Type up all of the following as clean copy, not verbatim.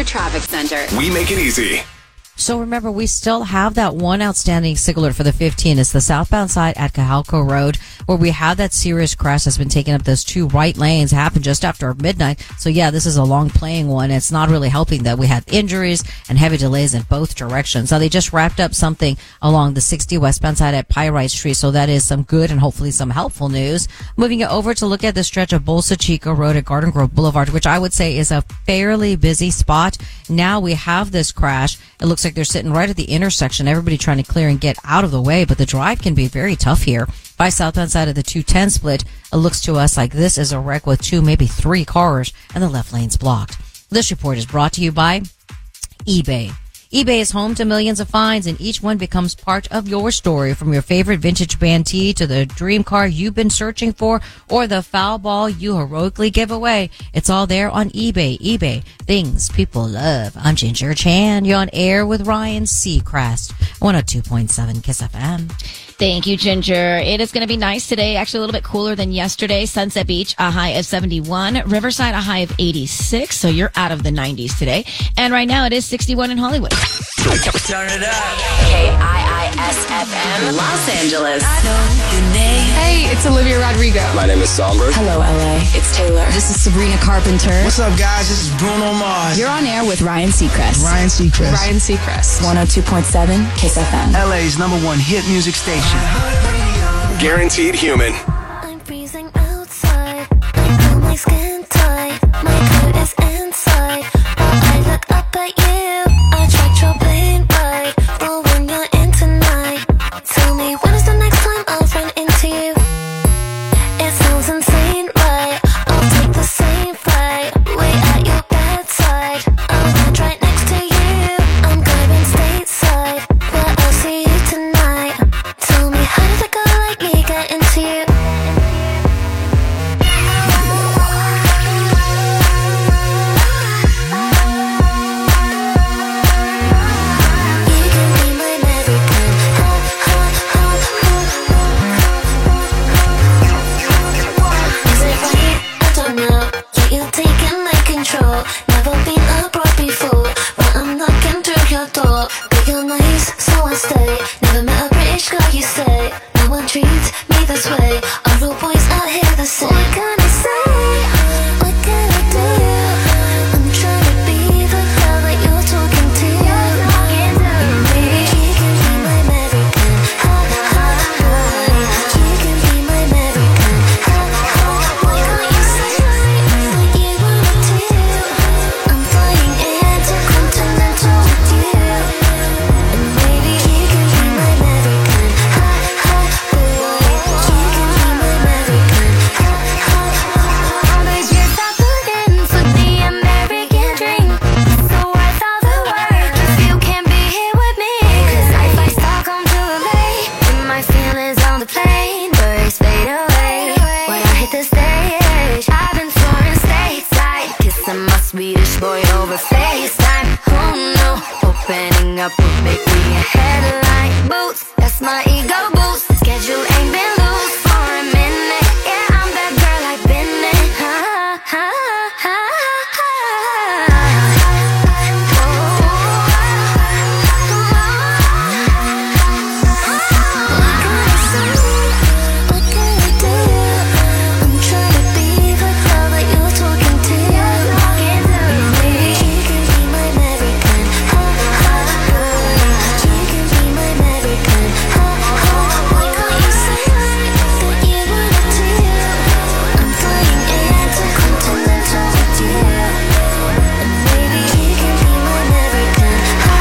Traffic Center. We make it easy. So remember, we still have that one outstanding signal alert for the 15. It's the southbound side at Cajalco Road, where we have that serious crash that's been taking up those two right lanes. Happened just after midnight. So yeah, this is a long playing one. It's not really helping that we have injuries and heavy delays in both directions. So they just wrapped up something along the 60 westbound side at Pyrite Street. So that is some good and hopefully some helpful news. Moving it over to look at the stretch of Bolsa Chica Road at Garden Grove Boulevard, which I would say is a fairly busy spot. Now we have this crash. It looks like they're sitting right at the intersection. Everybody trying to clear and get out of the way, but the drive can be very tough here. By southbound side of the 210 split, it looks to us like this is a wreck with two, maybe three cars, and the left lane's blocked. This report is brought to you by eBay. eBay is home to millions of finds, and each one becomes part of your story. From your favorite vintage band tee to the dream car you've been searching for, or the foul ball you heroically give away, it's all there on eBay. eBay, things people love. I'm Ginger Chan. You're on air with Ryan Seacrest, 102.7 Kiss FM. Thank you, Ginger. It is going to be nice today. Actually, a little bit cooler than yesterday. Sunset Beach, a high of 71. Riverside, a high of 86. So you're out of the 90s today. And right now, it is 61 in Hollywood. Turn it up. KIISFM, Los Angeles. I know your name. Hey, it's Olivia Rodrigo. My name is Somber. Hello, LA. It's Taylor. This is Sabrina Carpenter. What's up, guys? This is Bruno Mars. You're on air with Ryan Seacrest. Ryan Seacrest. Ryan Seacrest. 102.7 Kiss FM. LA's #1 hit music station. Guaranteed human. I'm freezing outside. I feel my skin tight. My coat is inside. While I look up at you, I tried your plane ride. But when you're in tonight, tell me when is the next time I'll run into you? It sounds insane, right? I'll take the same flight. Wait at your bedside. I'll land right next to you. I'm going stateside, but I'll see you tonight. Tell me, how did a girl like me get into you? You can be my American. Is it right? I don't know. Yeah, you're taking my control. Never been abroad before, but I'm knocking through your door. But you're nice, so I stay. Never met a British girl, you say. No one treats me this way. All the boys out here the same. What can I say? What can I do? I'm trying to be the girl that you're talking to. Baby, you can be my American. You can be my American. Why can't you say that you want to? I'm flying intercontinental with you. And baby, you can be my American. You can be my American. But you're not looking for the American dream. So worth all the work if you can't be here with me. 'Cause I fly Stockholm to LA. And my feelings on the plane. Birds fade away when I hit the stage. I've been touring stateside, kissing my Swedish boy over FaceTime. Oh no, opening up would make me a headline. Boots, that's my ego boost. Schedule ain't been loose for a minute. Yeah, I'm that girl I've been in. What can I do? I'm trying to be the girl that you're talking to. Baby, you can be my American. You can be my American. Why can't you say that you wanted to? I'm flying intercontinental with you. And baby, you can be my American.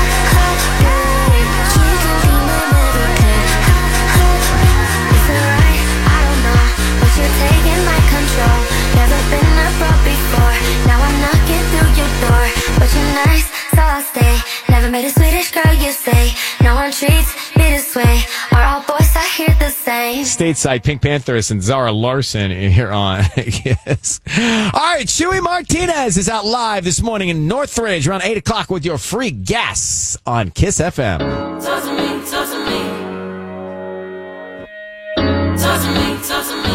You can be my American. Is it right? I don't know, but you're taking my control. Never been abroad before. Now I'm knocking through your door. But you're nice, so I'll stay. Never met a Swedish girl, you say. No one treats me this way. Are all boys out here the same? Stateside, Pink Panthers and Zara Larson here on Kiss. All right, Shuey Martinez is out live this morning in Northridge around 8 o'clock with your free guests on Kiss FM. Talk to me, talk to me. Talk to me, talk to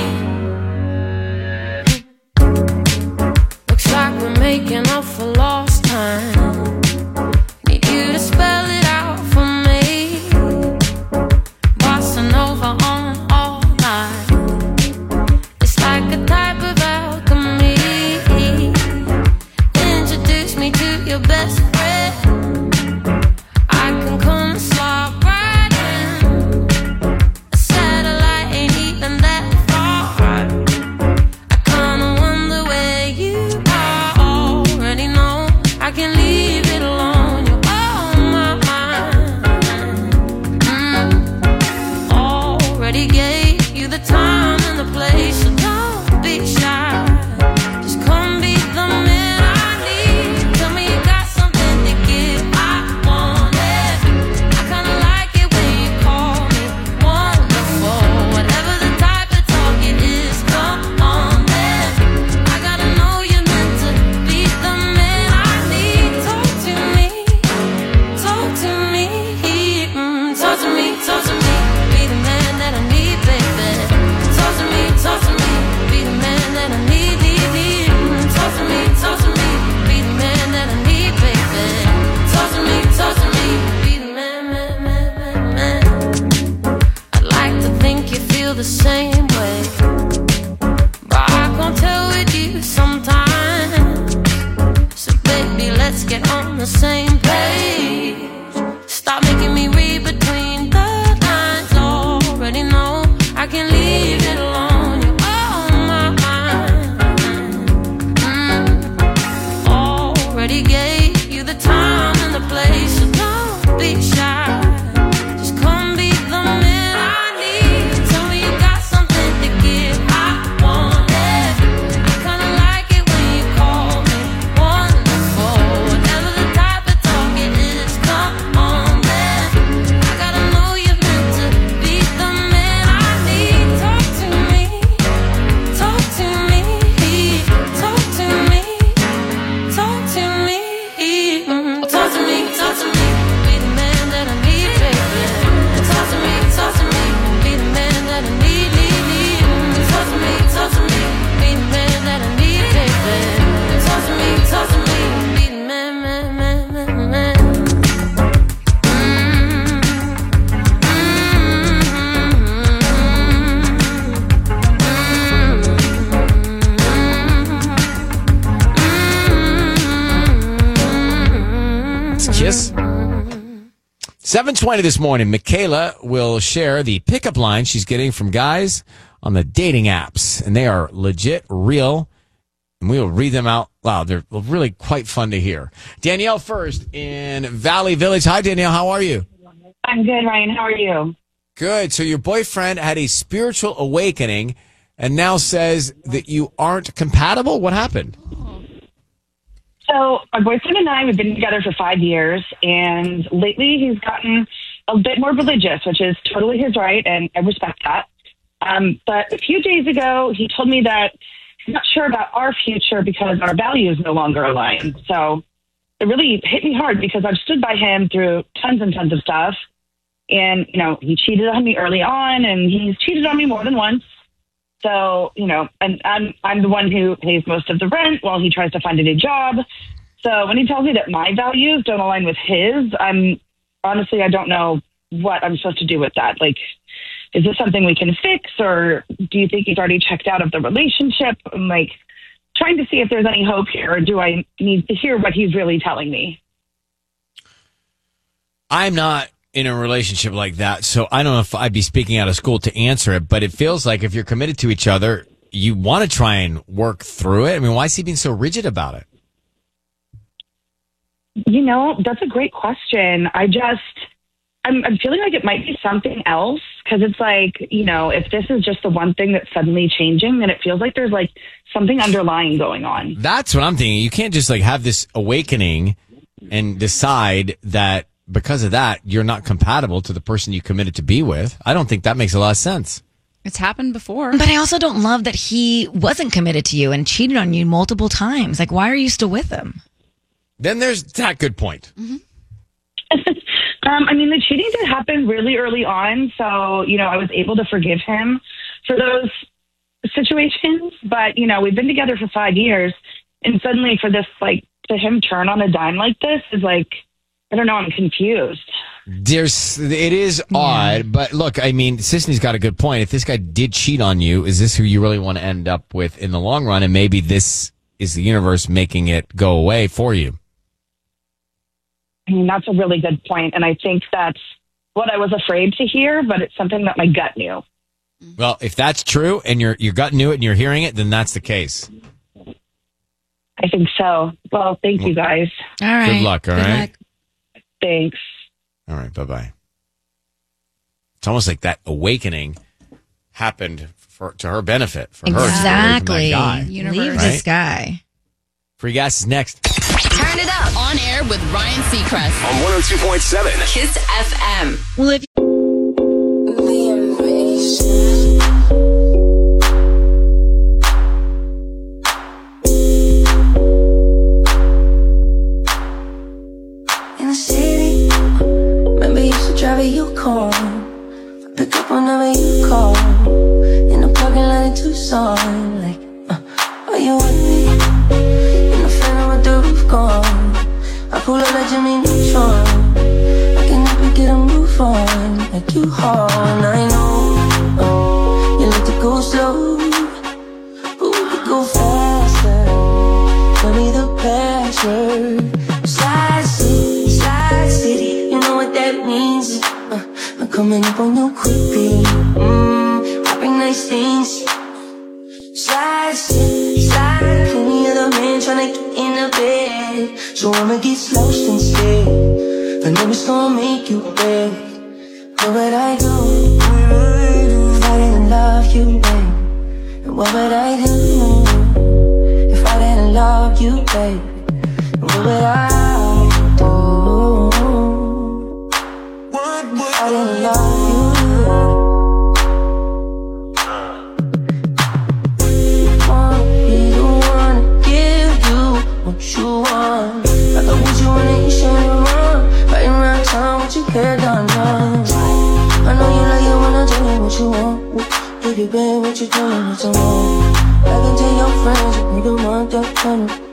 me. Looks like we're making up for lost time. me to your best friend. I can come and slide right in. A satellite ain't even that far. I kinda wonder where you are. Already know I can leave it alone. You're on my mind. Already gave you the time and the place, so don't be shy. Just come be the man I need. Tell me you got something to give. I want it. I kinda like it when you call me wonderful. Whatever the type of talk it is, come on then. I gotta know you're meant to be the man I need. Talk to me, talk to me, talk to me, talk to me. Be the man that I need, baby. Talk to me, be the man that I need, need. Talk to me, be the man that I need, baby. Talk to me, be the man. I'd like to think you feel the same way, but I can't tell with you sometimes. So baby, let's get on the same page. Stop making me read between the lines. Already know I can leave it alone. You're on my mind. Already gave you the time and the place, so don't be shy. Just come be the man I need. Tell me you got something to give. I want it. I kinda like it when you call me wonderful. Whatever the type of talk it is, come on then. I gotta know you're meant to be the man I need. Talk to me, talk to me, talk to me, talk to me, talk to me, talk to me. Be the man that I need, baby. Talk to me, be the man that I need, need. Talk to me, be the man that I need, baby. Talk to me, be the man, man. It's Kiss. 7:20 this morning. Michaela will share the pickup line she's getting from guys on the dating apps, and they are legit, real, and we will read them out loud. They're really quite fun to hear. Danielle first in Valley Village. Hi, Danielle. How are you? I'm good, Ryan. How are you? Good. So your boyfriend had a spiritual awakening and now says that you aren't compatible. What happened? So my boyfriend and I have been together for 5 years, and lately he's gotten a bit more religious, which is totally his right, and I respect that. But a few days ago, he told me that he's not sure about our future because our values no longer align. So it really hit me hard because I've stood by him through tons and tons of stuff. And, you know, he cheated on me early on, and he's cheated on me more than once. So, you know, and I'm the one who pays most of the rent while he tries to find a new job. So when he tells me that my values don't align with his, honestly, I don't know what I'm supposed to do with that. Like, is this something we can fix, or do you think he's already checked out of the relationship? I'm like trying to see if there's any hope here, or do I need to hear what he's really telling me? I'm not in a relationship like that, so I don't know if I'd be speaking out of school to answer it, but it feels like if you're committed to each other, you want to try and work through it. I mean, why is he being so rigid about it? You know, that's a great question. I'm feeling like it might be something else, because it's like, you know, if this is just the one thing that's suddenly changing, then it feels like there's like something underlying going on. That's what I'm thinking. You can't just like have this awakening and decide that because of that, you're not compatible to the person you committed to be with. I don't think that makes a lot of sense. It's happened before. But I also don't love that he wasn't committed to you and cheated on you multiple times. Like, why are you still with him? Then there's that good point. Mm-hmm. I mean, the cheating did happen really early on. So, you know, I was able to forgive him for those situations. But, you know, we've been together for 5 years. And suddenly for this, like, to him turn on a dime like this is like, I don't know, I'm confused. It is odd, but look, I mean, Sisney's got a good point. If this guy did cheat on you, is this who you really want to end up with in the long run? And maybe this is the universe making it go away for you. I mean, that's a really good point. And I think that's what I was afraid to hear, but it's something that my gut knew. Well, if that's true and your gut knew it and you're hearing it, then that's the case. I think so. Well, thank you guys. All right. Good luck, all right? Thanks. All right, bye-bye. It's almost like that awakening happened to her benefit. For her. Exactly. Guy, Leave right? this guy. Free gas is next. Turn it up. On air with Ryan Seacrest. On 102.7. Kiss FM. Well, if In the city, maybe you should drive it, you call. Pick up whenever you call. In the parking lot in Tucson, like, are you with me? In the Phantom with the roof gone. I pull up like Jimmy Neutron. I can never get a move on, like you hard. I know, you like to go slow, but we could go faster. Tell me the password. Slide City, you know what that means. I'm coming up on you quickly. Popping nice things. Slide City, slide. Plenty of the men tryna get in the bed, so I'ma get lost instead. I know it's gonna make you beg. What would I do if I didn't love you, babe? And what would I do if I didn't love you, babe? What would I do? I didn't love you. Be the one to give you what you want. I got what you want and you show me wrong. Right around town with your hair done. I know you like it when I tell you what you want. Baby, babe, what you doing with someone? I can tell your friends you don't want that kind of.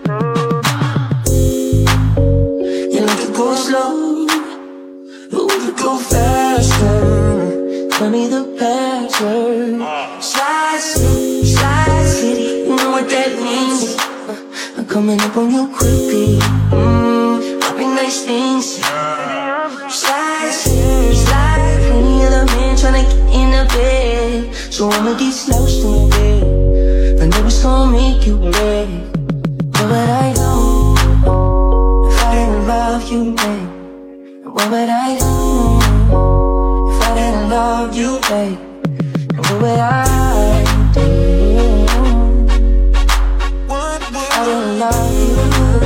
You like to go slow, but we could go faster. Tell me the password. Slide City, you know what that means. I'm coming up on you quickly. Popping nice things. Slide City, slide. Plenty of the men tryna get in the bed, so I'ma get lost in bed. I know it's gonna make you beg. What would I do if I didn't love you, babe? What would I do if I didn't love you, babe? What would I do? I didn't love you.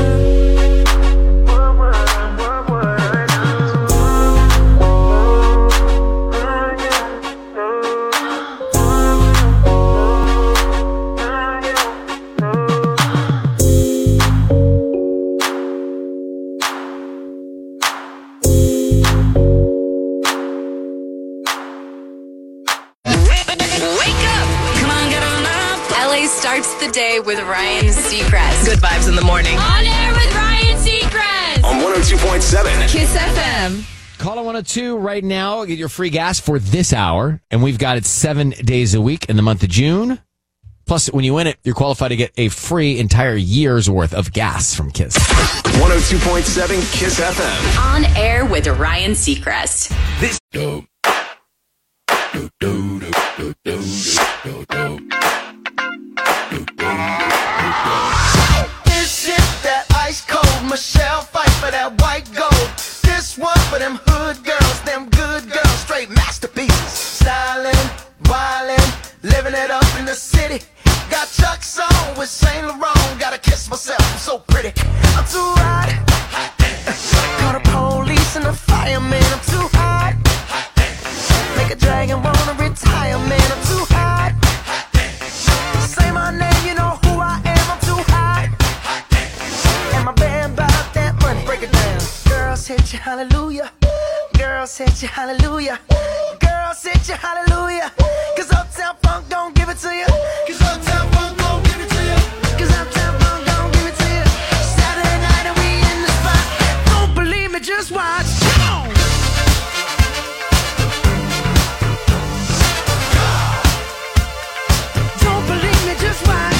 Starts the day with Ryan Seacrest. Good vibes in the morning. On air with Ryan Seacrest. On 102.7. Kiss FM. Call 102 right now. Get your free gas for this hour. And we've got it 7 days a week in the month of June. Plus, when you win it, you're qualified to get a free entire year's worth of gas from Kiss. 102.7 Kiss FM. On air with Ryan Seacrest. This This is that ice cold Michelle fight for that white gold. This one for them hood girls, them good girls, straight masterpieces. Styling, wildin', living it up in the city. Got Chuck's on with Saint Laurent. Gotta kiss myself, I'm so pretty. I'm too hot. Call the police and the fireman. I'm too hot. Make a dragon wanna retire, man. I'm too hot. Say my name, you know who I am. I'm too hot. And my band bought that money. Break it down. Girls hit you, hallelujah. Girls hit you, hallelujah. Girls hit you, hallelujah. Cause Uptown Funk don't give it to you. Cause Uptown Funk don't give it to you. Cause Uptown Funk don't give it to you. Saturday night and we in the spot. Don't believe me, just watch. Come on. Don't believe me, just watch.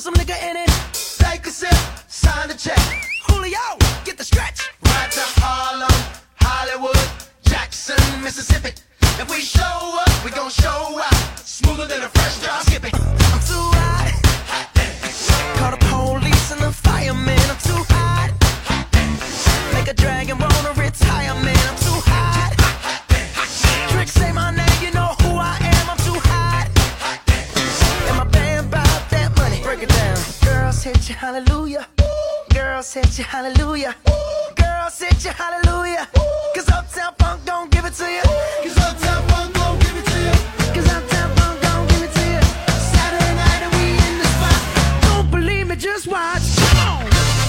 some nigga in it. Take a sip, sign the check. Julio, get the stretch. Right to Harlem, Hollywood, Jackson, Mississippi. If we show up, we gon' show out. Smoother than a fresh drop. Skip it. I'm too hot. Call the police and the fireman. I'm too hot. Make a dragon wanna retire, man. I'm too hot. Trick say my name, you know who I am. I'm too hot. And my band bought that money. Break it down. Girls hit you, hallelujah. Girls hit you, hallelujah. Girls hit you, hallelujah. Cause Uptown Funk don't give it to you. Cause Uptown Funk don't give it to you. Cause Uptown Funk don't give it to you. Saturday night and we in the spot. Don't believe me, just watch. Come on.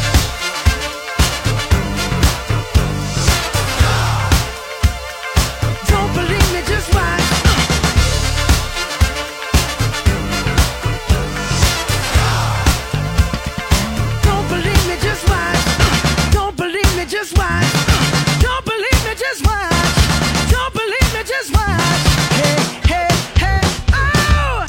Don't believe me, just watch. Don't believe me, just watch. Don't believe me, just watch. Don't believe me, just watch. Don't believe me, just watch. Hey, hey, hey, oh!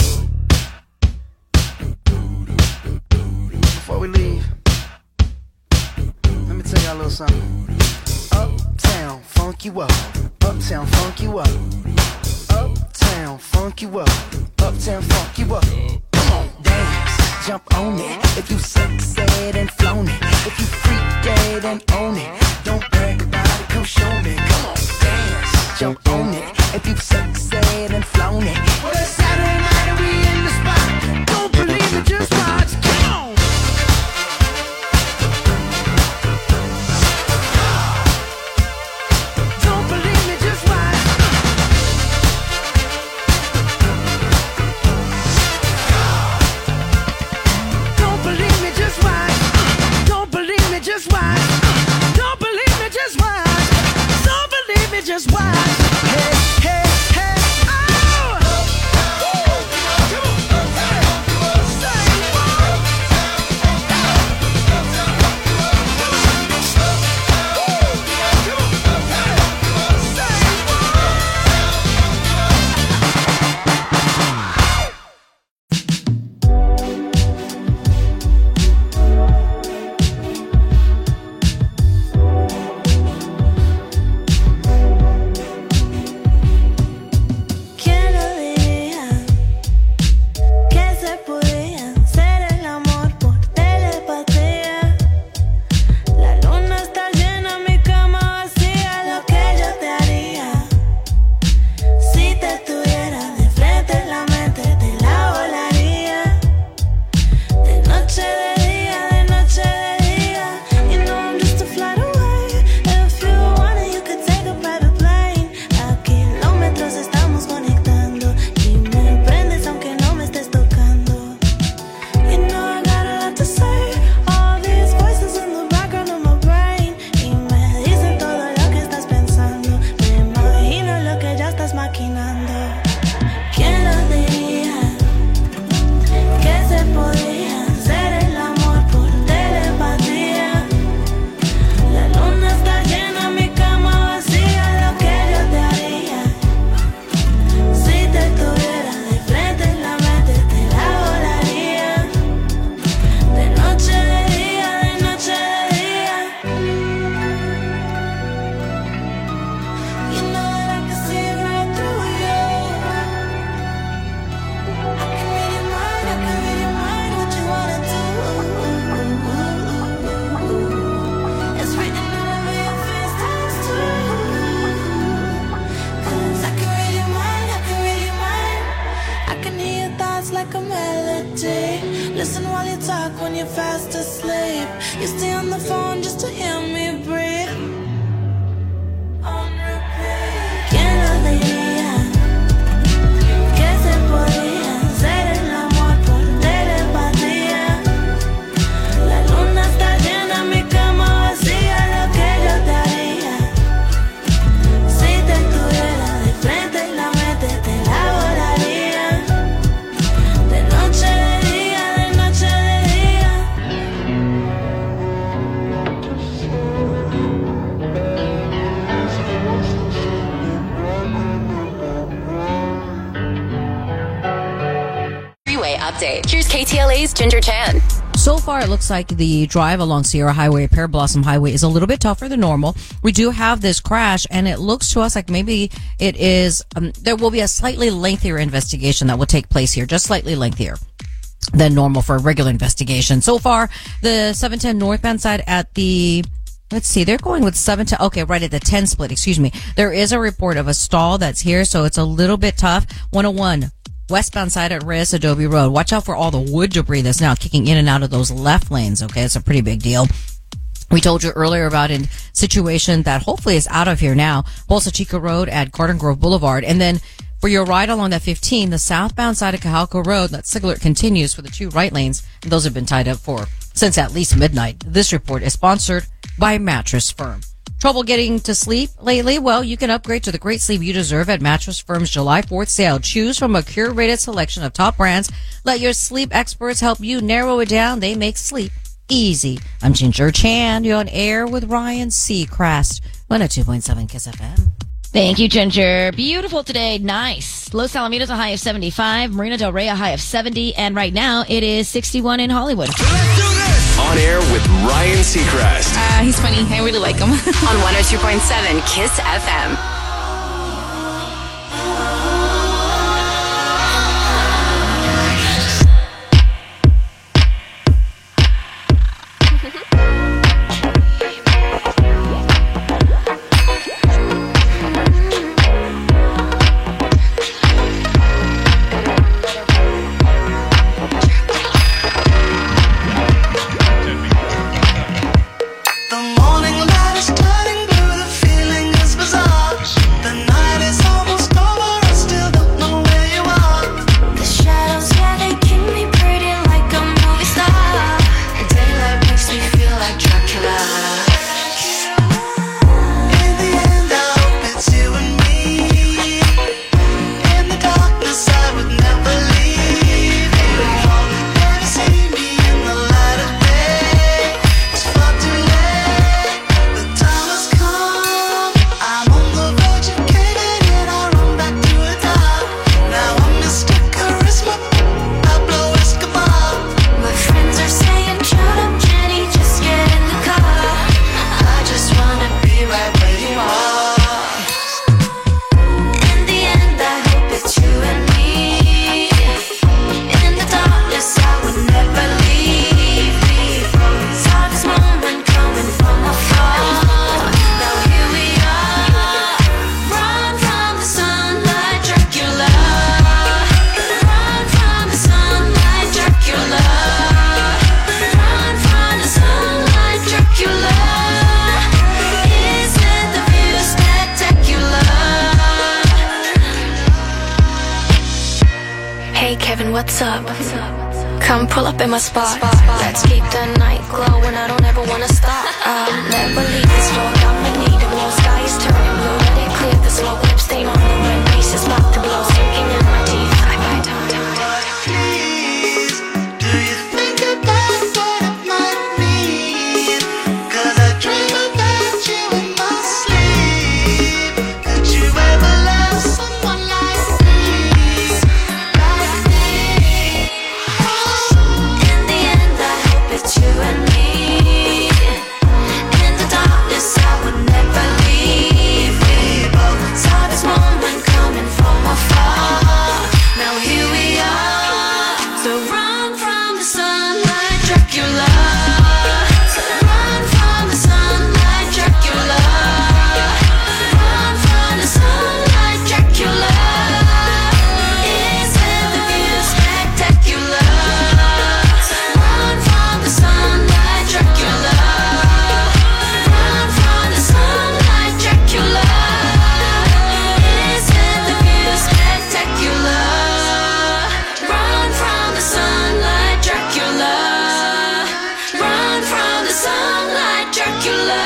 Before we leave, let me tell y'all a little something. Uptown, funk you up. Uptown, funk you up. Uptown, funk you up. Uptown, funk you up. Come on, dance, jump on it. If you succeed and flown it. If you freak dead and own it. Don't brag about it, come show me. Come on, dance, jump on it. If you succeed and flown it. Well, it's Saturday night and we in the spot. Don't believe it, just watch. Come on. Don't believe me, just watch. Don't believe me, just watch. Don't believe me, just watch. Don't believe me, just watch. Don't believe me, just watch. Hey, hey, hey, oh! Listen while you talk when you're fast asleep. You stay on the phone just to hear me breathe. On repeat. ¿Quién lo diría? Que se podía hacer el amor por telepatía. La luna está llena, mi cama vacía. Lo que yo te haría si te tuviera de frente y la mente te la volaría. De noche, de día, de noche, de día. Ginger Chan. So far, it looks like the drive along Sierra Highway, Pear Blossom Highway, is a little bit tougher than normal. We do have this crash, and it looks to us like maybe it is, there will be a slightly lengthier investigation that will take place here, just slightly lengthier than normal for a regular investigation. So far, the 710 northbound side at the, let's see, they're going with 710, okay, right at the 10 split, excuse me. There is a report of a stall that's here, so it's a little bit tough. 101. Westbound side at Reyes Adobe Road. Watch out for all the wood debris that's now kicking in and out of those left lanes. Okay, it's a pretty big deal. We told you earlier about a situation that hopefully is out of here now. Bolsa Chica Road at Garden Grove Boulevard. And then for your ride along that 15, the southbound side of Cajalco Road, that signal alert continues for the two right lanes. And those have been tied up since at least midnight. This report is sponsored by Mattress Firm. Trouble getting to sleep lately? Well, you can upgrade to the great sleep you deserve at Mattress Firm's July 4th sale. Choose from a curated selection of top brands. Let your sleep experts help you narrow it down. They make sleep easy. I'm Ginger Chan. You're on air with Ryan Seacrest. 102.7 Kiss FM. Thank you, Ginger. Beautiful today. Nice. Los Alamitos, a high of 75. Marina Del Rey, a high of 70. And right now, it is 61 in Hollywood. On air with Ryan Seacrest. He's funny. I really like him. On 102.7 Kiss FM. What's up? Come pull up in my spot. Let's keep the night glowing. I don't ever wanna stop. I'll never leave this floor. I'ma need it. More sky is turning blue. Let it clear the smoke. Lip stain on the rim. Face is about to blow. Sinking in my teeth. I bite down. Please, do you think about what it might mean? 'Cause I dream about you in my sleep. Could you ever love someone like me? In the end, I hope it's you and me. In the darkness, I would never leave. We both saw this moment coming from afar. Now here we are. So run from the sunlight, Dracula. So run from the sunlight, Dracula. Run from the sunlight, Dracula. Isn't the view spectacular? Run from the sunlight, Dracula. Run from the sunlight, Dracula. Isn't the view spectacular? Run from the sunlight, Dracula. Run from the sunlight, Dracula.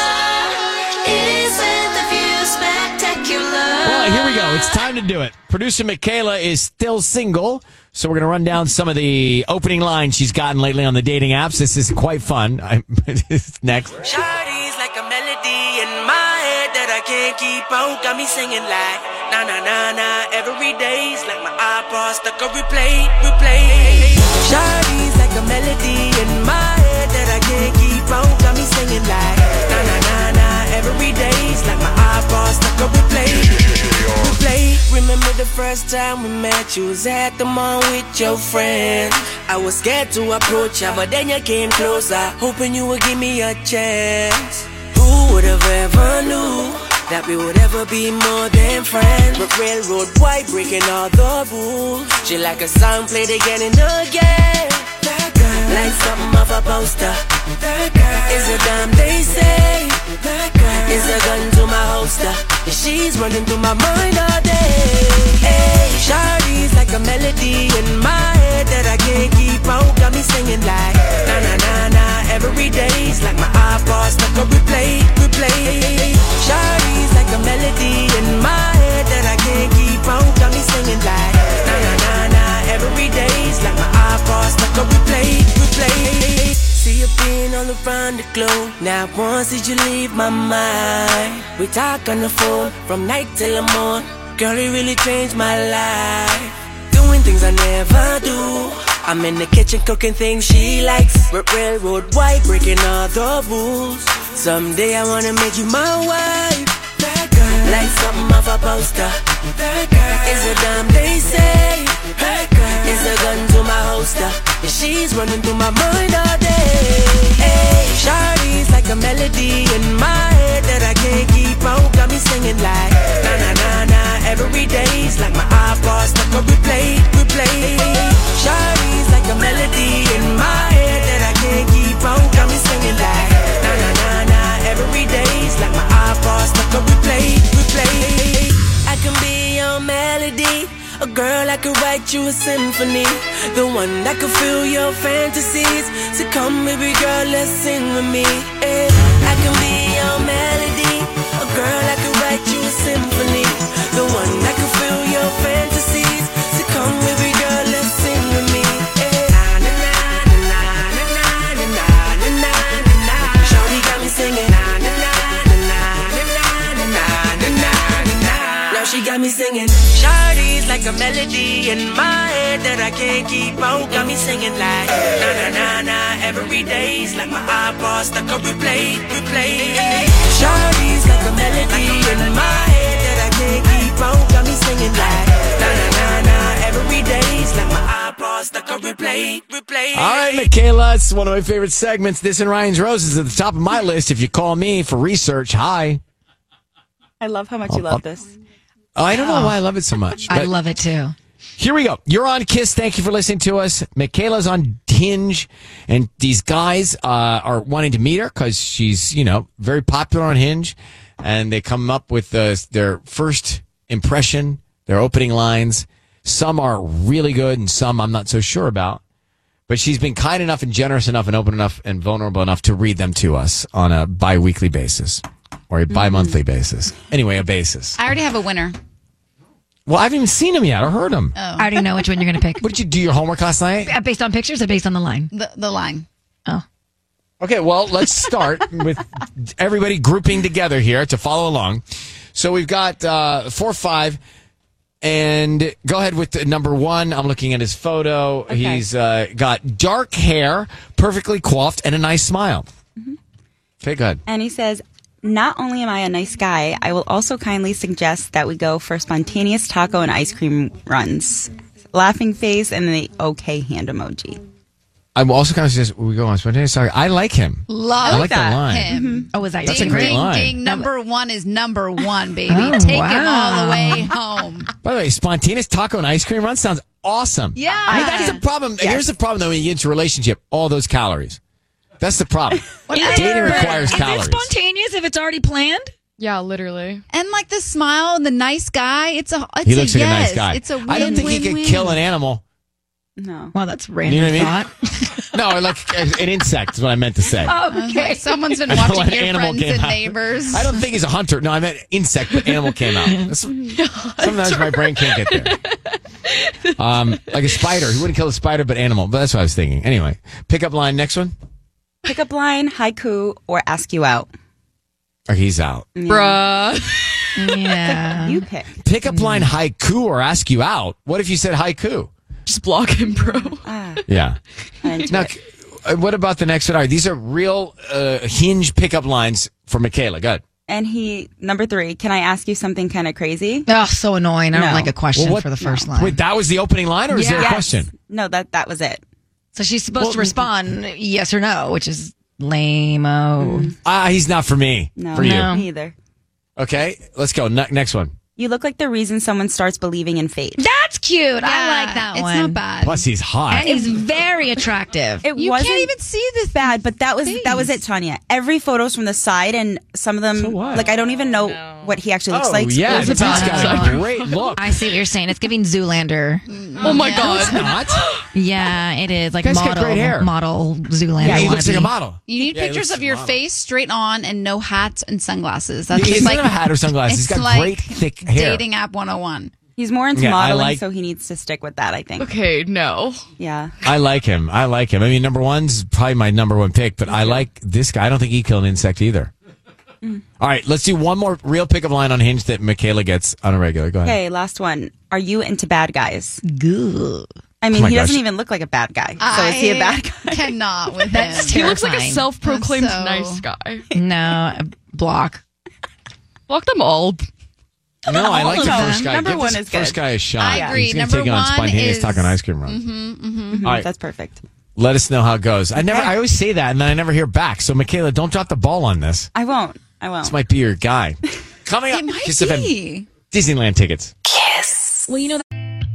Isn't the view spectacular? Well, here we go. It's time to do it. Producer Michaela is still single, so we're going to run down some of the opening lines she's gotten lately on the dating apps. This is quite fun. Next. Shawty's like a melody in my head that I can't keep out. Got me singing like na na na na every day's like my iPod stuck on replay. Shawty's like a melody in my head that I can't keep on. Got me singing like na na na na every day's like my iPod stuck on replay. Remember the first time we met? You was at the mall with your friend. I was scared to approach ya, but then you came closer, hoping you would give me a chance. Who would have ever knew that we would ever be more than friends? But railroad white breaking all the rules. She like a song played again and again. That girl, like something off a poster. That girl is a dime, they say. That girl is a gun to my holster. And she's running through my mind all day. Hey, Shawty's like a melody in my head that I can't keep on. Got me singing like na na na na every day's like my iPod stuck on replay. Shawty's like a melody in my head that I can't keep on. Got me singing like na na na na every day's like my iPod stuck on replay. See you being all around the globe. Not once did you leave my mind. We talk on the phone from night till the morning. Girl, it really changed my life. Doing things I never do. I'm in the kitchen cooking things she likes. Railroad white breaking all the rules. Someday I wanna make you my wife. That girl, like something off a poster. That girl is a dime, they say. That girl is a gun to my holster. And she's running through my mind all day. Hey, Shawty's like a melody in my head that I can't keep on. Got me singing like na na na na every day's like my iPod stuck on replay. Shawty's like a melody in my head that I can't keep on. Got me singing like na na na na every day's like my iPod stuck on replay. I can be your melody, a girl that could write you a symphony, the one that could fill your fantasies. So come baby girl, let's sing with me. I can be your melody, a girl that could write you a symphony, the one that could fill your fantasies. So come baby girl, let's sing with me. Shawty got me singing. She got me singing. Shawty's like a melody in my head that I can't keep on. Got me singing like na na na na every day's like my iPod stuck on replay. Shawty's like a melody in my head that I can't keep on. Got me singing like na na na na every day's like my iPod stuck on replay. All right, Michaela, it's one of my favorite segments. This and Ryan's Roses at the top of my list. If you call me for research, hi. I love how much you love this. Oh, I don't know why I love it so much. I love it too. Here we go. You're on KISS. Thank you for listening to us. Michaela's on Hinge, and these guys are wanting to meet her because she's, very popular on Hinge, and they come up with their first impression, their opening lines. Some are really good, and some I'm not so sure about. But she's been kind enough and generous enough and open enough and vulnerable enough to read them to us on a bi-weekly basis. Or a bi-monthly basis. Anyway, a basis. I already have a winner. Well, I haven't even seen him yet or heard him. Oh. I already know which one you're going to pick. What did you do your homework last night? Based on pictures or based on the line? The line. Oh. Okay, well, let's start with everybody grouping together here to follow along. So we've got 4 or 5. And go ahead with number 1. I'm looking at his photo. Okay. He's got dark hair, perfectly coiffed, and a nice smile. Mm-hmm. Okay, go ahead. And he says, not only am I a nice guy, I will also kindly suggest that we go for spontaneous taco and ice cream runs. Laughing face and the okay hand emoji. I will also kind of suggest we go on spontaneous taco. I like him. Love I like that. the line. Him. Mm-hmm. Oh, is that That's a great line. Ding, number 1 is number 1, baby. Take him all the way home. By the way, spontaneous taco and ice cream run sounds awesome. Yeah. I mean, that is a problem. Yes. Here's the problem, though, when you get into a relationship, all those calories. That's the problem. Dating requires calories. Is it spontaneous if it's already planned? Yeah, literally. And like the smile and the nice guy, it's he looks like yes. a nice guy. It's a win, I don't think he could kill an animal. No. Well, that's random. You know what I mean? No, like an insect is what I meant to say. Oh, okay. Someone's been watching your Friends and Neighbors. I don't think he's a hunter. No, I meant insect, but animal came out. Sometimes my brain can't get there. Like a spider. He wouldn't kill a spider, but animal. But that's what I was thinking. Anyway, pickup line, next one. Pickup line, haiku, or ask you out. Or he's out. Yeah. Bruh. You pick. Pickup line, haiku, or ask you out. What if you said haiku? Just block him, bro. Yeah. Now, what about the next one? All right, these are real Hinge pickup lines for Michaela. Go ahead. And number 3, can I ask you something kind of crazy? Oh, so annoying. I don't No. like a question Well, what- for the first line. Wait, that was the opening line, or is there a Yes. question? No, that was it. So she's supposed to respond yes or no, which is lame-o. He's not for me. No, For you. me either. Okay, let's go. Next one. You look like the reason someone starts believing in fate. That's cute. I Yeah, like that it's one. not bad. Plus, he's hot. And he's very attractive. It You wasn't can't even see this bad, but that was it, Tanya. Every photo's from the side, and some of them, So what? like I don't even know what he actually looks Oh, like. yeah, Those this are guy's bad. got a great look. I see what you're saying. It's giving Zoolander. Oh my God. Not. Yeah, it is. Like Guy's got great hair. model Zoolander. Yeah, he looks like a wannabe. model. You need Yeah, he pictures looks of your like a model. face straight on and no hat and sunglasses. He That's just doesn't like have a hat or sunglasses. He's it's got like great, thick hair. dating app 101. He's more into Yeah, I modeling, like- so he needs to stick with that, I think. Okay, no. Yeah. I like him. I mean, number one's probably my number one pick, but I like this guy. I don't think he'd kill an insect either. All right, let's do one more real pickup line on Hinge that Michaela gets on a regular. Go ahead. Okay, last one. Are you into bad guys? Good. I mean, Oh my he doesn't gosh. even look like a bad guy. So is he a bad guy? Cannot with That's him. He looks like a Terrifying. self-proclaimed That's nice guy. No, block. Block them all. No, I like the No, first guy. number Give one this is first good. guy a shot. I agree. He's gonna Number take it on one spontaneous is- talk on ice cream run. All right, That's perfect. let us know how it goes. I always say that, and then I never hear back. So, Michaela, don't drop the ball on this. I won't. This might be your guy. Coming up, It might Kiss FM be. Disneyland tickets. Kiss. Well, you know.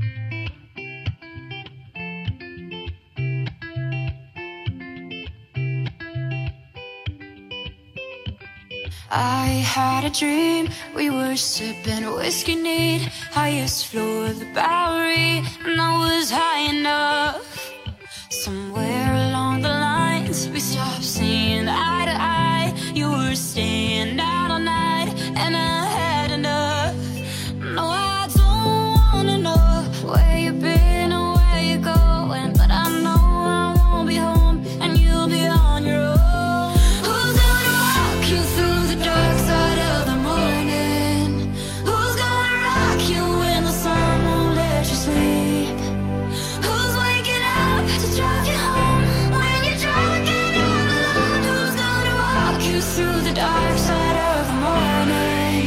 I had a dream, we were sipping whiskey neat, highest floor of the Bowery, and I was high enough. Somewhere along the lines, we stopped seeing eye to eye. You were staying out all night, and I had enough. No, I don't wanna know where you've been or where you're going, but I know I won't be home, and you'll be on your own. Who's gonna walk you through the dark side of the morning? Who's gonna rock you when the sun won't let you sleep? Who's waking up to drive you home when you're drunk and all alone? Who's gonna walk you through the dark side of the morning?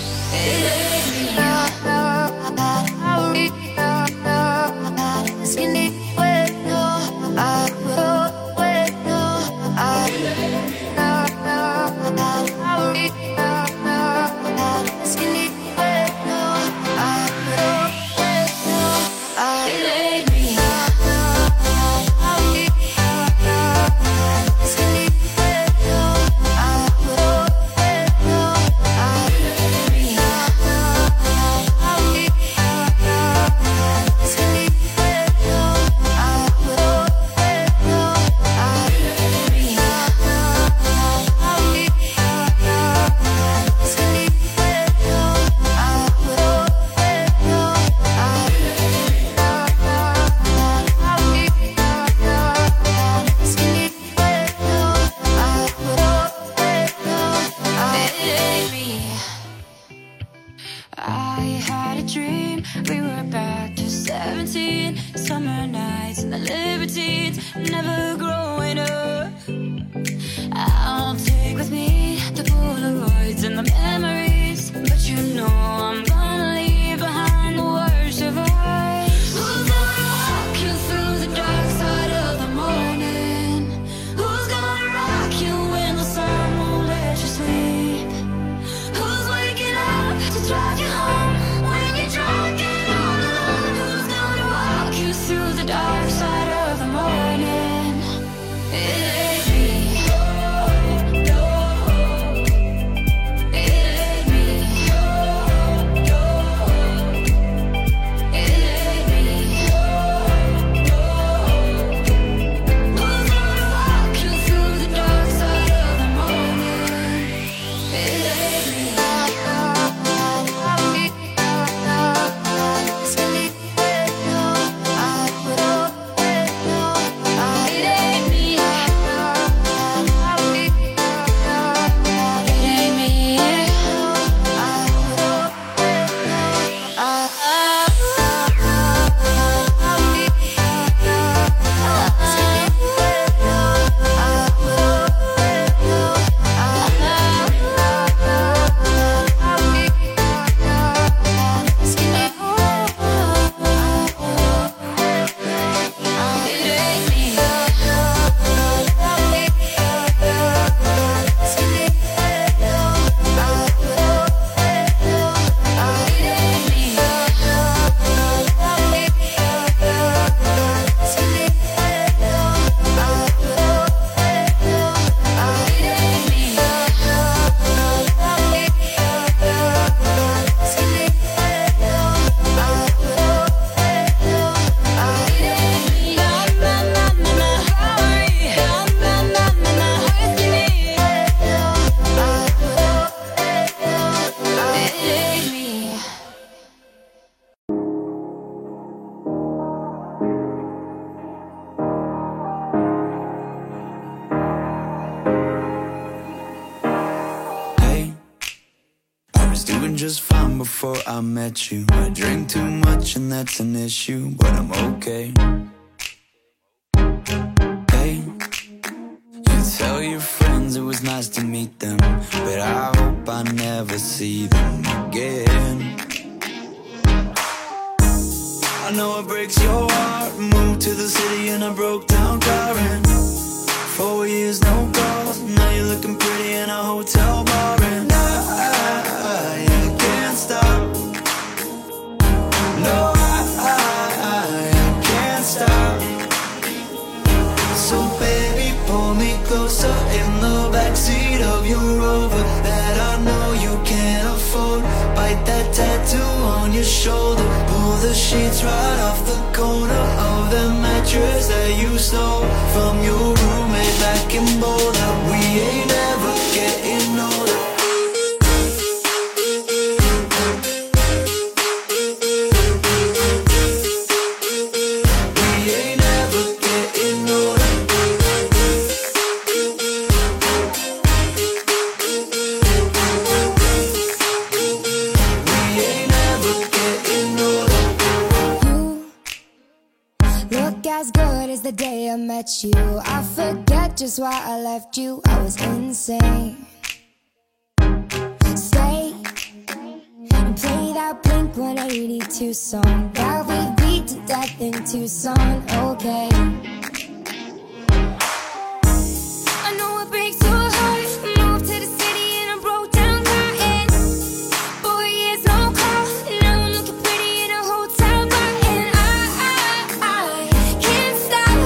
I had a dream, we were back to 17. Summer nights and the libertines, never growing up. I'll take with me the Polaroids and the memories, but you know I'm gonna leave behind the worst of us. Who's gonna walk you through the dark side of the morning? Who's gonna rock you when the sun won't let you sleep? Who's waking up to drive you home when you're drunk and all alone? Who's gonna walk you through the dark side of the morning? doing just fine before I met you. I drink too much and that's an issue, but I'm okay. Hey, you tell your friends it was nice to meet them, but I hope I never see them again. I know it breaks your heart. Moved to the city and I broke down crying. 4 years, no calls. Now you're looking pretty in a hotel bar, and I can't stop. No, I can't stop. So baby, pull me closer in the backseat of your Rover that I know you can't afford. Bite that tattoo on your shoulder. Pull the sheets right off the corner of the mattress that you stole from your roommate back in Boulder. We ain't ever getting older. We ain't ever getting older. We ain't ever getting older. Look as good as the day I met you. I forget just why I left you. I was insane. Stay and play that Blink 182 song that we beat to death in Tucson. Okay. I know it breaks your heart. Moved to the city and I broke down crying. 4 years, no call. Now I'm looking pretty in a hotel bar, and I can't stop.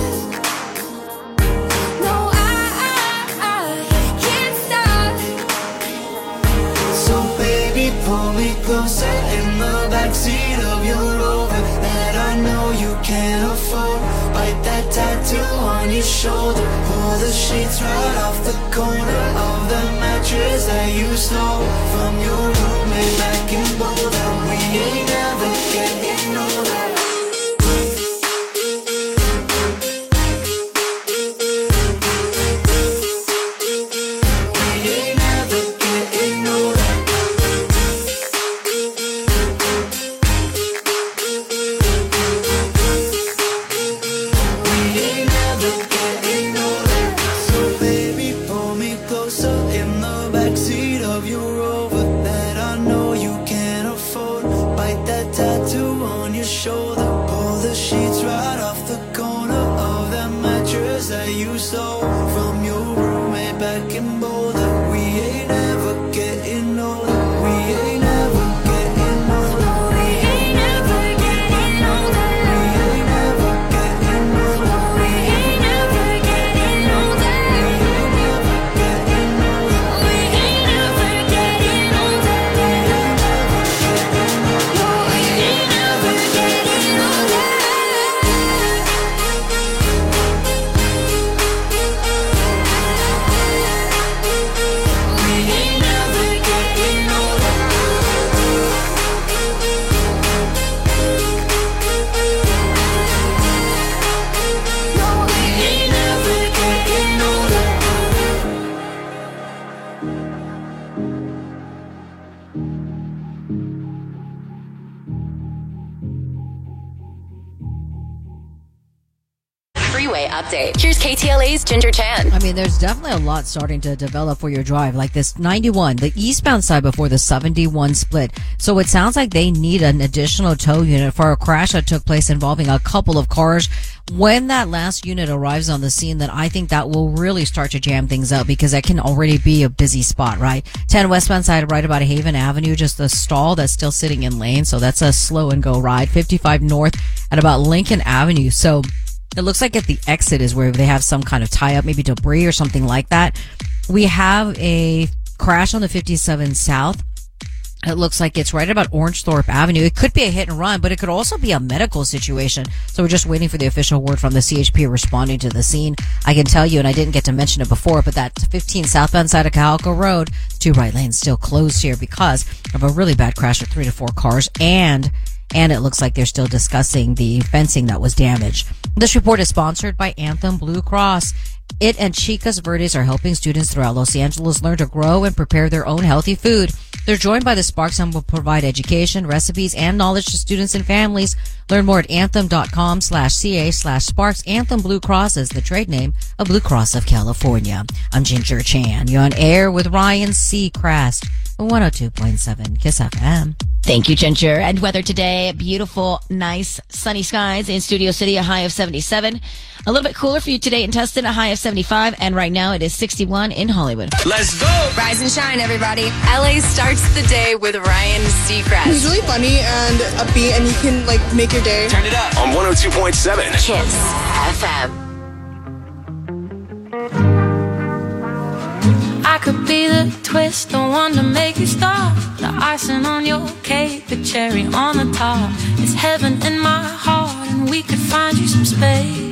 No, I can't stop. So baby, pull me closer in the backseat of your Rover that I know you can't afford. Bite that tattoo on your shoulder. Pull the sheets right off the corner of the mattress that you stole from your roommate back in Boulder. We ain't never getting older. We ain't never getting older. We ain't never getting older. So baby, pull me closer in the backseat of your Rover that I know you can't afford. Bite that tattoo on your shoulder. Pull the sheets right off the corner of that mattress that you stole from your roommate back in Boulder. We ain't ever getting older. We ain't ever getting older. We ain't ever getting older. We ain't ever getting older. We ain't ever getting older. We ain't ever getting older. We ain't ever getting older. No, we ain't ever getting older. We ain't ever getting older. No, we ain't ever getting older. Freeway update. Here's KTLA's Ginger Chan. I mean, there's definitely a lot starting to develop for your drive, like this 91, the eastbound side before the 71 split. So it sounds like they need an additional tow unit for a crash that took place involving a couple of cars. When that last unit arrives on the scene, then I think that will really start to jam things up because that can already be a busy spot, right? 10 westbound side right about Haven Avenue, just a stall that's still sitting in lane. So that's a slow and go ride. 55 north at about Lincoln Avenue. So it looks like at the exit is where they have some kind of tie up, maybe debris or something like that. We have a crash on the 57 south. It looks like it's right about Orangethorpe Avenue. It could be a hit and run, but it could also be a medical situation. So we're just waiting for the official word from the CHP responding to the scene. I can tell you, and I didn't get to mention it before, but that 15 southbound side of Cajalco Road, 2 right lanes still closed here because of a really bad crash with 3 to 4 cars, and it looks like they're still discussing the fencing that was damaged. This report is sponsored by Anthem Blue Cross. It and Chicas Verdes are helping students throughout Los Angeles learn to grow and prepare their own healthy food. They're joined by the Sparks and will provide education, recipes, and knowledge to students and families. Learn more at anthem.com/ca/sparks. Anthem Blue Cross is the trade name of Blue Cross of California. I'm Ginger Chan. You're on air with Ryan Seacrest, 102.7 Kiss FM. Thank you, Ginger. And weather today, beautiful, nice, sunny skies in Studio City, a high of 77. A little bit cooler for you today in Tustin, a high of 75. And right now it is 61 in Hollywood. Let's go! Rise and shine, everybody. LA starts the day with Ryan Seacrest. He's really funny and upbeat, and he can make your day. Turn it up on 102.7 Kiss FM. I could be the twist, the one to make you stop. The icing on your cake, the cherry on the top. It's heaven in my heart, and we could find you some space.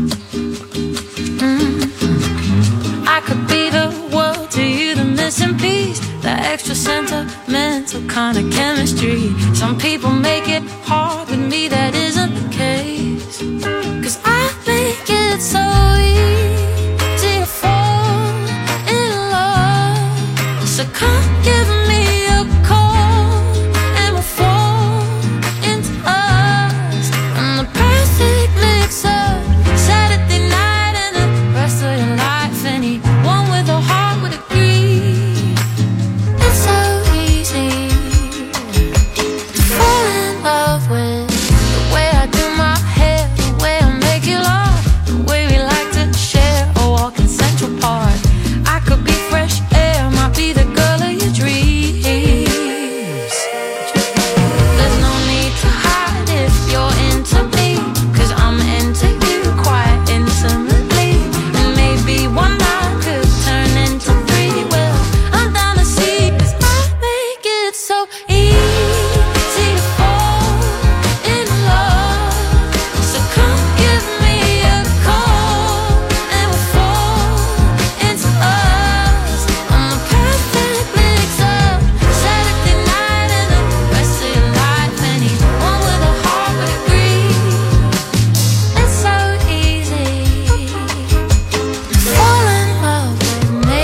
I could be the world to you, the missing piece, the extra sentimental kind of chemistry. Some people make it hard, with me that isn't the case. 'Cause I think it's so easy to fall in love. So come give me a call and we'll fall into us. I'm the perfect mix up, Saturday night and the rest of your life. Anyone with a heart would agree. It's so easy to fall in love with the way I do my hair, the way I make you laugh, the way we like to share a walk in Central Park. I could be fresh air, might be the girl of your dreams. There's no need to hide if you're into me, 'cause I'm into you quite intimately. And maybe one night could turn into three. Well, I'm down to see, 'cause I make it so easy to fall in love. So come give me a call and we'll fall into us. I'm the perfect mix up, Saturday night and the rest of your life. Anyone with a heart would agree. It's so easy to fall in love with me.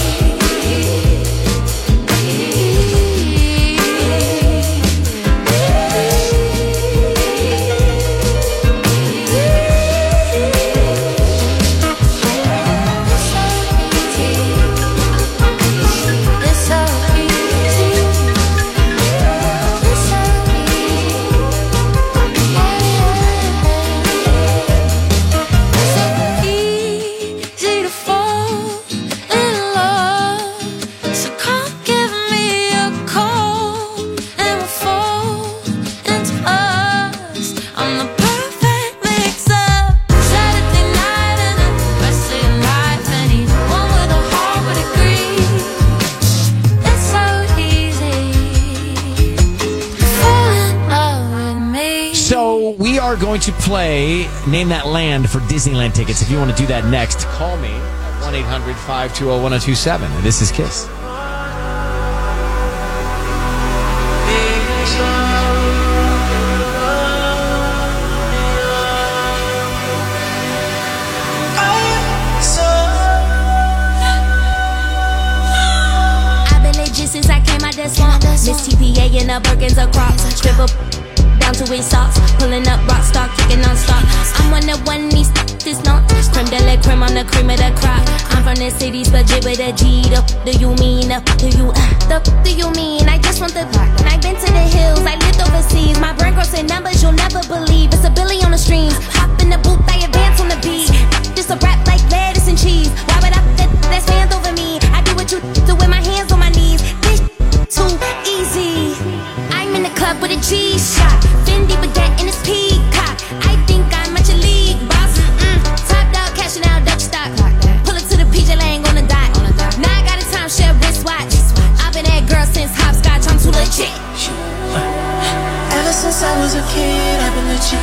It's so easy. It's so easy to fall in love. So come give me a call and we'll fall into us. I'm the perfect mix up, Saturday night and the rest of your life. Anyone with a heart would agree. It's so easy to fall in love with me. So we are going to play Name That Land for Disneyland tickets. If you want to do that next, call me at 1-800-520-1027. And this is Kiss. I've been legit since I came out that swamp. Miss TPA and the Birkins across. Scribble down to his socks. Pulling up rock star, kicking non stop. I'm on the one these this not creme de la creme on the cream of the crop. I'm from the city's budget with a G. The do you mean? Do you mean? I just want the block. And I've been to the hills. I lived overseas. My brain grows in numbers you'll never believe. It's a billion on the streams. Hop in the booth, I advance on the beat. Just a rap like lettuce and cheese. Why would I put that stand over me? I do what you do with my hands on my knees. This too easy. I'm in the club with a G-Shock. Fendi with that in his peacock. I think I'm at your league, boss. Top dog, cashing out Dutch stock. Pull it to the PJ Lang on the dot. Now I got a timeshare wristwatch. I've been that girl since hopscotch. I'm too legit. Ever since I was a kid, I've been legit.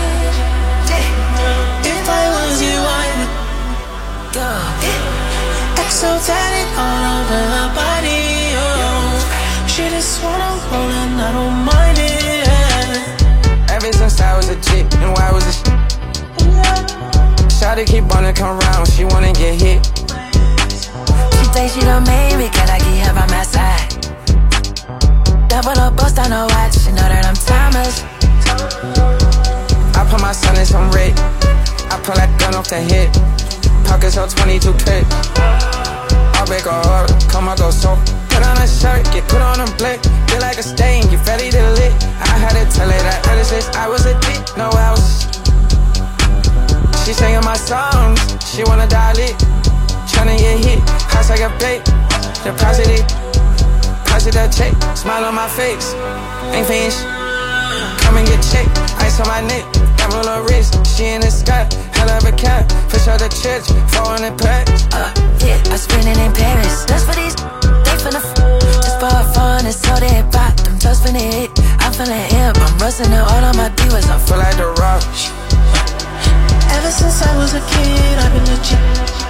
If I was you, I would go. Exo tatted all over her body. Oh, she just wanna roll and I don't mind it. Ever since I was a chick, and why was it? Gotta keep on and come round, she wanna get hit. She thinks she done made me, can I keep her by my side? Double up, bust on her watch, she know that I'm timeless. I put my son in some red. I pull that gun off the hip. Pockets up 22 clip. I'll break her heart, come on, go so. Put on a shirt, get put on a blick. Feel like a stain, get ready to lit. I had to tell her that early since I was a dick, no else. She singing my songs, she wanna dial it. Tryna get hit, house like a bait. Deposit it, deposit that check. Smile on my face, ain't finished. Come and get checked, ice on my neck. Got roll her wrist, she in the sky. Hell of a cat, fish out the church. 400 pack. Yeah, I spend it in Paris. Just for these, they finna just for fun, it's so they pop. Them just finna hit, I'm feeling hip. I'm rusting it all on my divas, I feel like The Rock. Ever since I was a kid, I've been legit.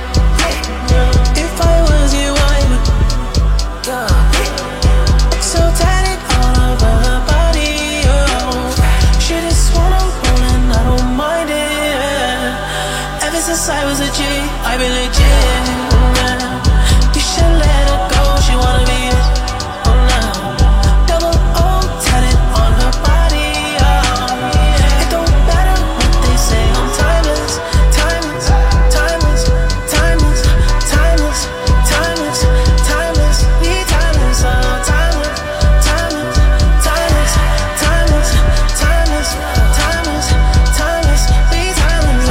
If I was you, I would go. So tatted all over her body, oh. She just wanna roll and I don't mind it. Ever since I was a G, I've been legit. You should let her go, she wanna be it. Oh no. Double O tatted on her body, oh. It don't matter what they say, I'm timeless. Timeless, timeless, timeless, timeless, timeless, timeless. We timeless, oh, timeless, timeless, timeless, timeless, timeless, timeless, timeless. We timeless,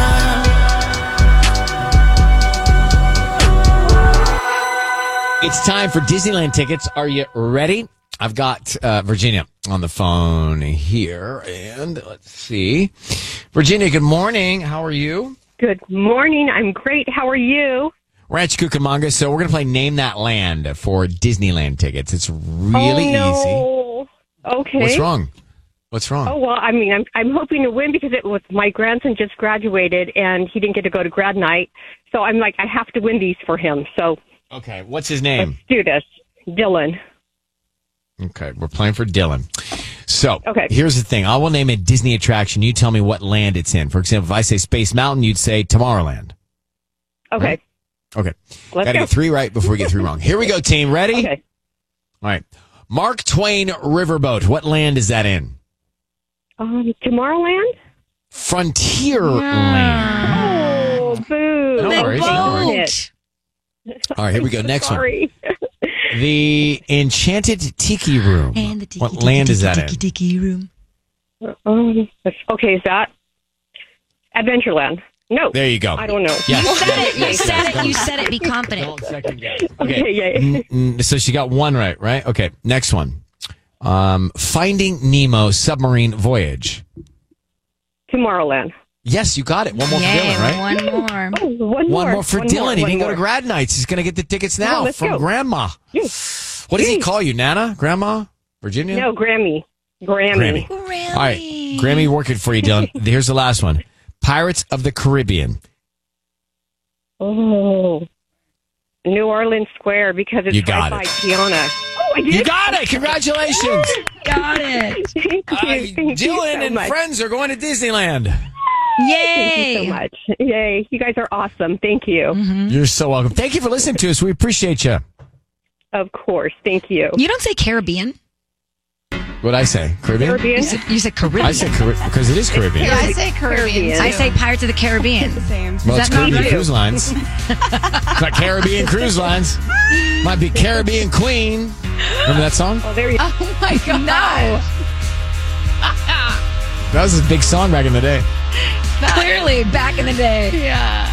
It's time for Disneyland tickets. Are you ready? I've got Virginia on the phone here, and let's see. Virginia, good morning. How are you? Good morning. I'm great. How are you? Ranch Cucamonga. So we're going to play Name That Land for Disneyland tickets. It's really easy. Okay. What's wrong? What's wrong? Oh, well, I mean, I'm hoping to win because it was my grandson just graduated and he didn't get to go to grad night. So I'm like, I have to win these for him. So Okay. What's his name? let's do this. Dylan. Okay. We're playing for Dylan. So Okay. here's the thing. I will name a Disney attraction. You tell me what land it's in. For example, if I say Space Mountain, you'd say Tomorrowland. Okay. Right? Okay. Let's Got to go. get 3 right before we get 3 wrong. Here we go, team. Ready? Okay. All right. Mark Twain Riverboat. What land is that in? Tomorrowland? Frontier Land. Oh, boo. No worries, no Darn worries. it. All right, here we go. Next Sorry. one. The Enchanted Tiki Room. What land is that in? Tiki room. Okay, is that Adventureland? No. There you go. I don't know. Yes. You said it. You Yes, said yes. it. You said it. Be confident. Don't second guess. Okay, yay. So she got 1 right? Okay, next one. Finding Nemo Submarine Voyage. Tomorrowland. Yes, you got it. One more for Yay, Dylan, right? one more. Oh, one One more for One Dylan. more, He one didn't go to more. grad nights. He's going to get the tickets now let's from go. Grandma. What does he call you, Nana? Grandma? Virginia? No, Grammy. Grammy. All right, Grammy working for you, Dylan. Here's the last one. Pirates of the Caribbean. Oh, New Orleans Square because it's You got right it. by Tiana. Oh, I did. You got it. Congratulations. Got it. Thank you. Thank you Dylan so and much. friends are going to Disneyland. Thank you Yay. so much. Yay. You guys are awesome. Thank you. You're so welcome. Thank you for listening to us. We appreciate you. Of course. Thank you. You don't say Caribbean. What'd I say? Caribbean? Caribbean? You said Caribbean. I said Caribbean because it is Caribbean. Yeah, I say Caribbean. I say Pirates of the Caribbean. Same. Well, Is it's that not Caribbean right? Cruise Lines. It's not Caribbean Cruise Lines. Might be Caribbean Queen. Remember that song? Oh, there you go. Oh my God. That was a big song back in the day. Clearly, back in the day. Yeah.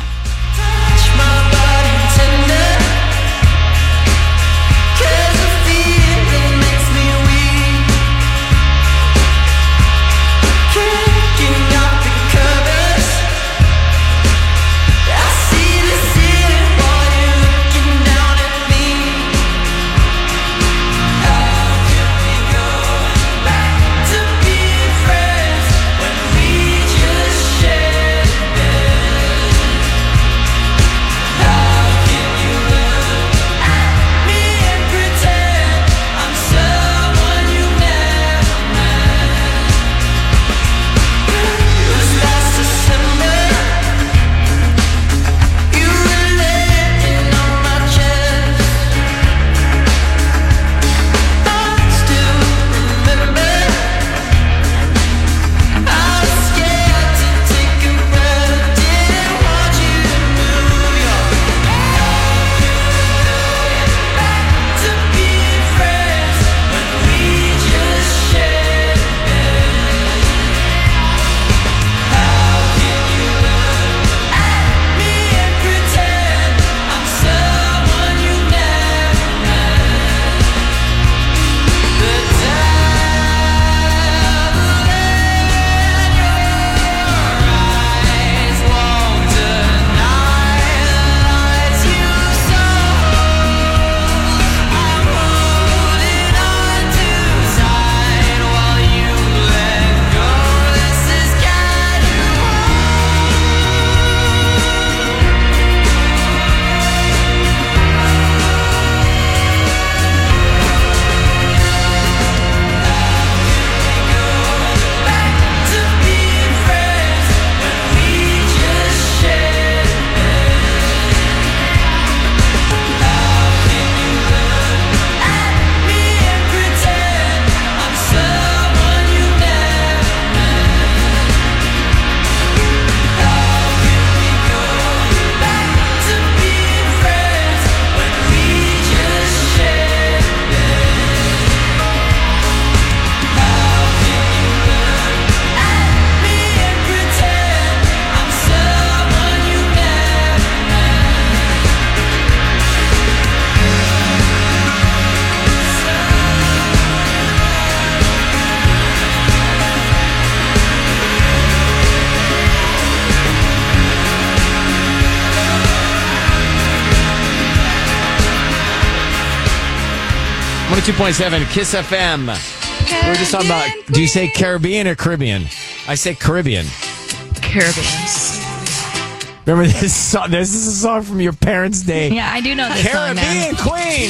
102.7 Kiss FM. We were just talking about, do you say Caribbean or Caribbean? I say Caribbean. Caribbean. Remember this song? This is a song from your parents' day. Yeah, I do know this song now. Caribbean Queen.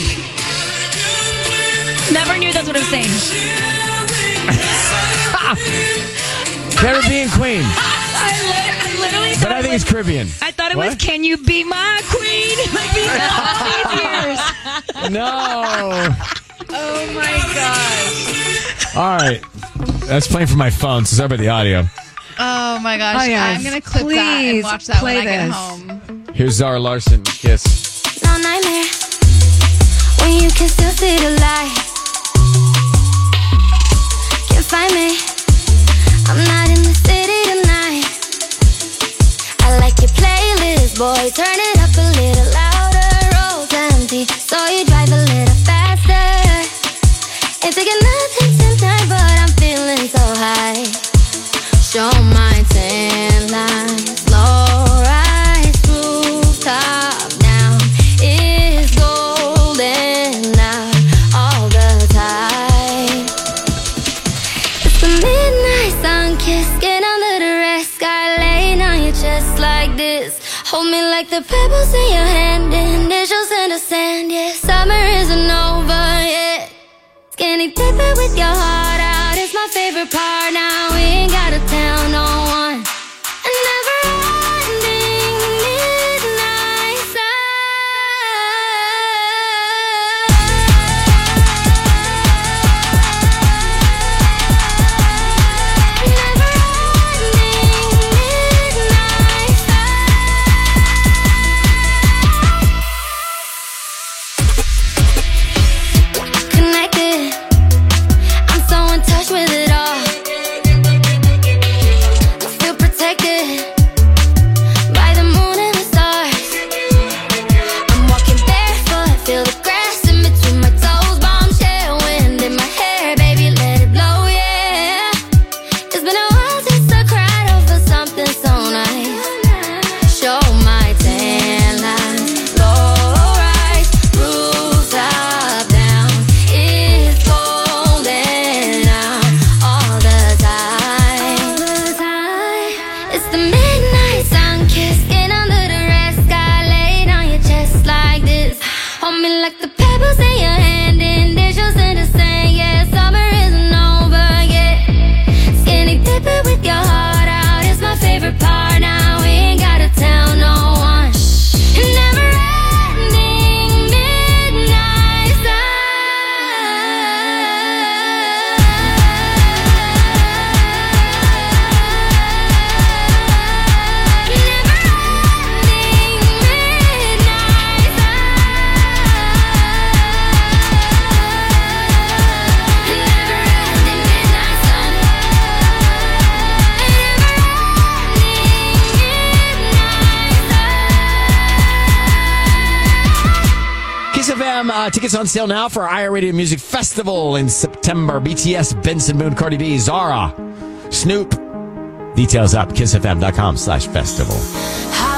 Never knew that's what it was saying. Caribbean Queen. I literally But I think it's Caribbean. I thought it What? was, can you be my queen? Like these years. No. Oh my gosh. All right. That's playing from my phone, so sorry about the audio. Oh my gosh. Oh, yes. I'm going to clip that and Please watch that when play I get this. home. Here's Zara Larson, Kiss. No nightmare when you can still see the light. Can't find me. I'm not in the city tonight. I like your playlist, boy. Turn it up a little louder. Road's empty, so you drive a little faster. Ain't taking nothing tonight, but I'm feeling so high. Show my tan lines, low rise, rooftop down is golden out all the time. It's the midnight sun kiss, get under the red sky, laying on your chest like this. Hold me like the pebbles in your hand, initials in the sand. Yeah, summer isn't over yet. Skinny dipping with your heart out is my favorite part. Now we ain't gotta tell no one. A never-ending midnight connected. I'm so in touch with it all. I feel protected by the moon and the stars. I'm walking barefoot, feel the grass in between my toes. Bombshell wind in my hair, baby, let it blow, yeah. It's been a while since I cried over something so nice. Show my tan lines, low rise, rooftop down. It's golden out all the time. It's the midnight sun kiss, get under the red sky, laid on your chest like this. Hold me like the pebbles in your hand, initials in the sand. Yeah, summer isn't over yet. Skinny dipping with your heart out is my favorite part. Now we ain't gotta tell no one. Never-ending midnight Kiss FM tickets on sale now for iRadio Music Festival in September. BTS, Benson Boone, Cardi B, Zara, Snoop. Details up kissfm.com/festival. High